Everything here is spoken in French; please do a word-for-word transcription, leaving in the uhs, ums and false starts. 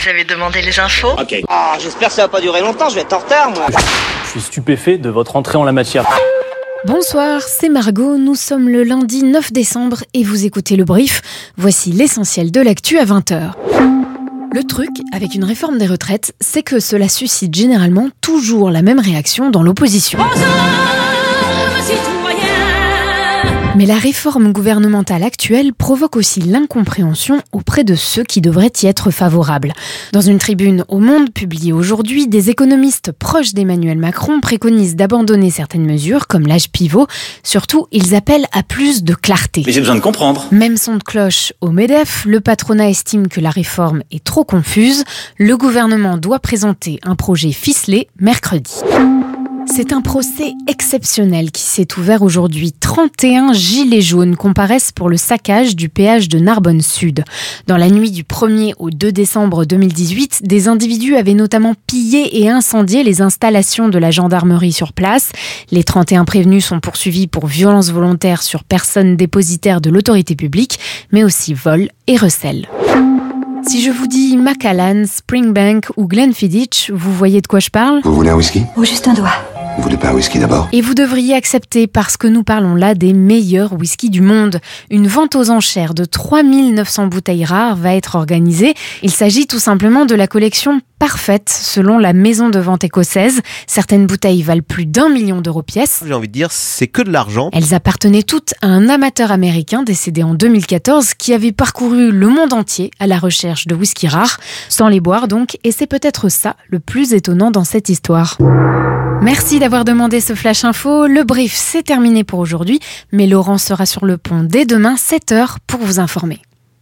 Vous avez demandé les infos ? Ok. Ah, j'espère que ça va pas durer longtemps, je vais être en retard, moi. Je suis stupéfait de votre entrée en la matière. Bonsoir, c'est Margot, nous sommes le lundi neuf décembre et vous écoutez le brief. Voici l'essentiel de l'actu à vingt heures. Le truc avec une réforme des retraites, c'est que cela suscite généralement toujours la même réaction dans l'opposition. Mais la réforme gouvernementale actuelle provoque aussi l'incompréhension auprès de ceux qui devraient y être favorables. Dans une tribune au Monde publiée aujourd'hui, des économistes proches d'Emmanuel Macron préconisent d'abandonner certaines mesures comme l'âge pivot. Surtout, ils appellent à plus de clarté. Mais j'ai besoin de comprendre. Même son de cloche au MEDEF, le patronat estime que la réforme est trop confuse. Le gouvernement doit présenter un projet ficelé mercredi. C'est un procès exceptionnel qui s'est ouvert aujourd'hui. trente et un gilets jaunes comparaissent pour le saccage du péage de Narbonne Sud. Dans la nuit du premier au deux décembre deux mille dix-huit, des individus avaient notamment pillé et incendié les installations de la gendarmerie sur place. Les trente et un prévenus sont poursuivis pour violence volontaire sur personne dépositaire de l'autorité publique, mais aussi vol et recel. Si je vous dis Macallan, Springbank ou Glenfiddich, vous voyez de quoi je parle ? Vous voulez un whisky ? Ou juste un doigt. Vous voulez pas un whisky d'abord ? Et vous devriez accepter parce que nous parlons là des meilleurs whiskies du monde. Une vente aux enchères de trois mille neuf cents bouteilles rares va être organisée. Il s'agit tout simplement de la collection parfaite selon la maison de vente écossaise. Certaines bouteilles valent plus d'un million d'euros pièce. J'ai envie de dire, c'est que de l'argent. Elles appartenaient toutes à un amateur américain décédé en deux mille quatorze qui avait parcouru le monde entier à la recherche de whisky rares, sans les boire donc, et c'est peut-être ça le plus étonnant dans cette histoire. Merci d'avoir demandé ce Flash Info. Le brief, c'est terminé pour aujourd'hui, mais Laurent sera sur le pont dès demain, sept heures, pour vous informer.